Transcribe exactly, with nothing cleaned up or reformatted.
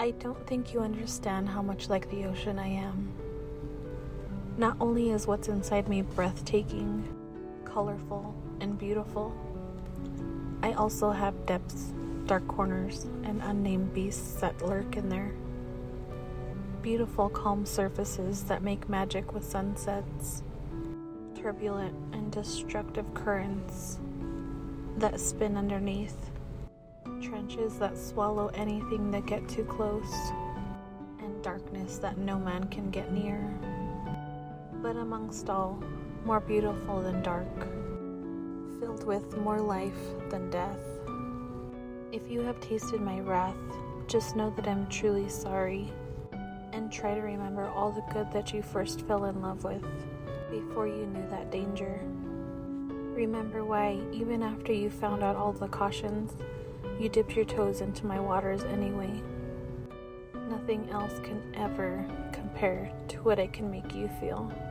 I don't think you understand how much like the ocean I am. Not only is what's inside me breathtaking, colorful, and beautiful, I also have depths, dark corners, and unnamed beasts that lurk in there. Beautiful, calm surfaces that make magic with sunsets, turbulent and destructive currents that spin underneath, trenches that swallow anything that get too close, and darkness that no man can get near. But amongst all, more beautiful than dark, filled with more life than death. If you have tasted my wrath, just know that I'm truly sorry, and try to remember all the good that you first fell in love with before you knew that danger. Remember why, even after you found out all the cautions, you dipped your toes into my waters anyway. Nothing else can ever compare to what I can make you feel.